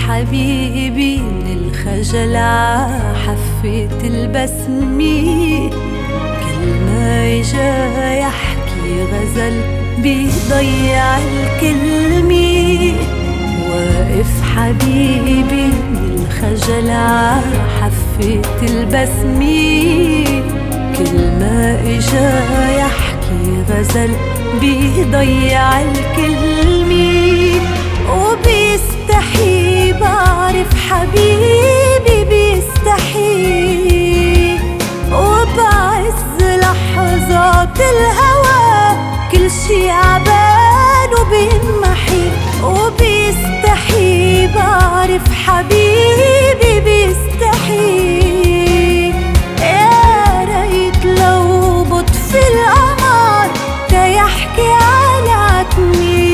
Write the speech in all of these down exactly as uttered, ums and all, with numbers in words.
حبيبي من الخجل عحفة البسمة، كل ما اجا يحكي غزل بيضيع الكلمة. واقف حبيبي من الخجل عحفة البسمة، كل ما اجا يحكي غزل بيضيع الكلمة. وبيستحي بعرف حبيبي بيستحي، وبعز لحظات الهوى كل شي عبان وبينمحي. وبيستحي بعرف حبيبي بيستحي، يا ريت لو بطفي القمر تيحكي على عتمي.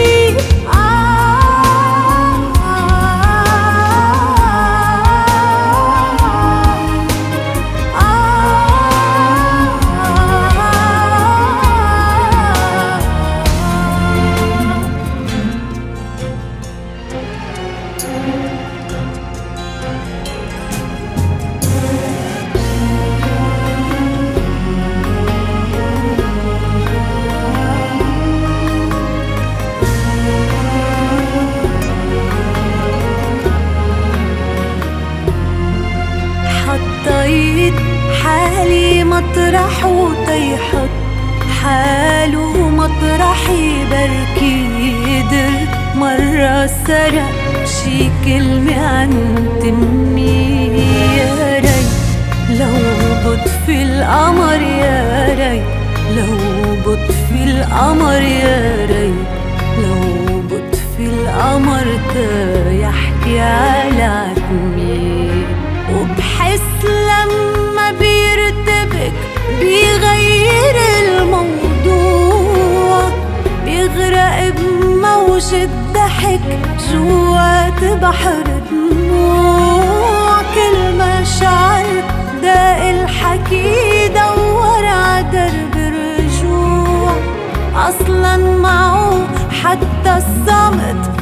حطيت حالي مطرح وطيحت حاله مطرحي، بركي قدر مرة سرق شي كلمة عن تمي. يا ريت لو بطفي القمر، يا ريت لو بطفي القمر، يا ريت لو بطفي القمر تيحكي على عتمي. وبحس لما بيرتبك بيغير الموضوع، بيغرق بموج الضحك جوات بحر دموع. كل ما شعر داق الحكي دور ع درب الرجوع، أصلاً معه حتى الصمت